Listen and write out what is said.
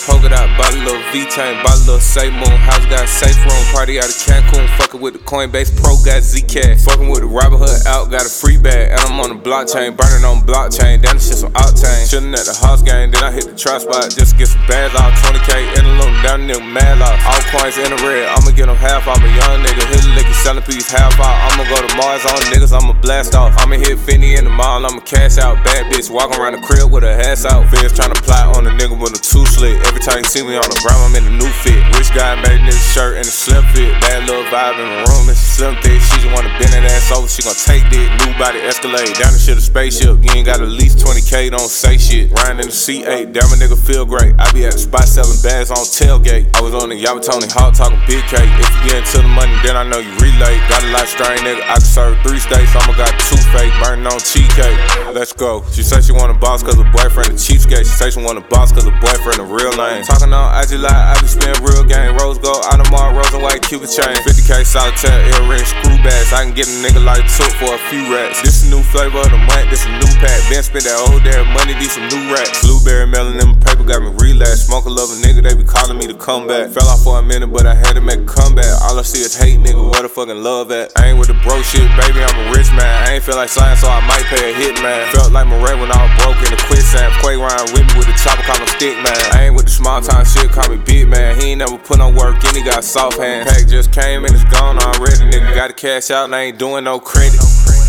polka dot, bought a little V-Tank, bought a little Say Moon. House got a safe room, party out of Cancun. Fucking with the Coinbase Pro, got Zcash. Fucking with the Robinhood out, got a free bag. And I'm on the blockchain, burning on blockchain. Damn, this shit some octane. Chillin' at the house game, then I hit the trap spot just to get some bags off. 20K in a little down nigga, mad loss. All coins in the red, I'ma get them half. I'm a young nigga, hit a licky, selling piece half out. I'ma go to Mars on niggas, I'ma blast off. I'ma hit Finny in the mall, I'ma cash out. Bad bitch walking around the crib with her ass out. Feds tryna plot on a nigga with a two slit. Every time you see me on the ground, I'm in a new fit. Rich guy made this shirt and a slim fit. Bad little vibe in the room, it's a slim thick. She just wanna bend that ass over, she gon' take this. New body Escalade, down the shit a spaceship. You ain't got at least 20K, don't say shit. Riding in the C8, damn a nigga feel great. I be at the spot selling bags on tailgate. I was on the Yabatoni Hawk talking big cake. If you get into the money, then I know you relate. Got a lot of strain, nigga. I can serve 3 states, I'ma got 2 fake. Burning on cheesecake. Let's go. She say she want a boss cause her boyfriend a cheapskate. She say she want a boss cause her boyfriend a real lame. Talking on IG like I be spending real game. Rose gold, Audemars, rose and white Cupid chain. 50K solitaire, earring, screw bags. I can get a nigga like took for a few racks. This a new flavor of the month, this a new pack. Ben spent that old damn money, these some new racks. Blueberry melon in my paper got me relapsed. Smoke a love a nigga, they be calling me to come back. Fell off for a minute, but I had to make a comeback. All I see is hate, nigga, where the fucking love at? I ain't with the bro shit, baby, I'm a rich man. I ain't feel like science, so I might pay a hit, man. Felt like Murray when I was broke in the quicksand. Quay Ryan with me with the chopper, call him stick, man. I ain't with the small time shit, call me big, man. He ain't never put on work, and he got soft hands. Pack just came and it's gone already, nigga. Gotta cash out and I ain't doing no credit.